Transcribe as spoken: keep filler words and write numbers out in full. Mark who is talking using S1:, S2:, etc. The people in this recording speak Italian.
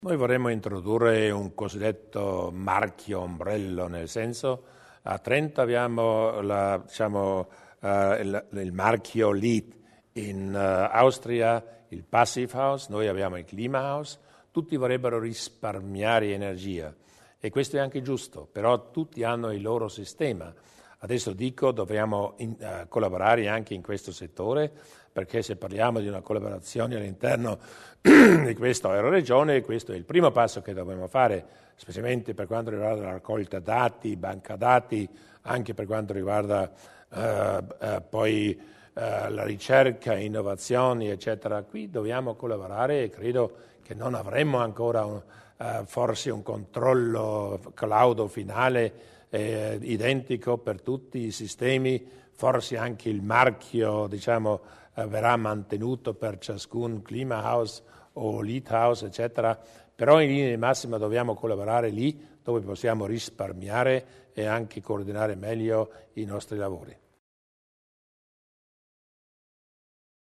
S1: Noi vorremmo introdurre un cosiddetto marchio ombrello, nel senso a Trento abbiamo la, diciamo, uh, il, il marchio LEED, in uh, Austria il Passive House, noi abbiamo il Clima House, tutti vorrebbero risparmiare energia e questo è anche giusto, però tutti hanno il loro sistema. Adesso dico, dobbiamo in, uh, collaborare anche in questo settore, perché se parliamo di una collaborazione all'interno di questa Euroregione, questo è il primo passo che dobbiamo fare, specialmente per quanto riguarda la raccolta dati, banca dati, anche per quanto riguarda uh, uh, poi uh, la ricerca, innovazioni, eccetera. Qui dobbiamo collaborare e credo che non avremmo ancora un, uh, forse un controllo cloud finale eh, identico per tutti i sistemi, forse anche il marchio, diciamo, eh, verrà mantenuto per ciascun Clima House o Lead House, eccetera, però in linea di massima dobbiamo collaborare lì dove possiamo risparmiare e anche coordinare meglio i nostri lavori.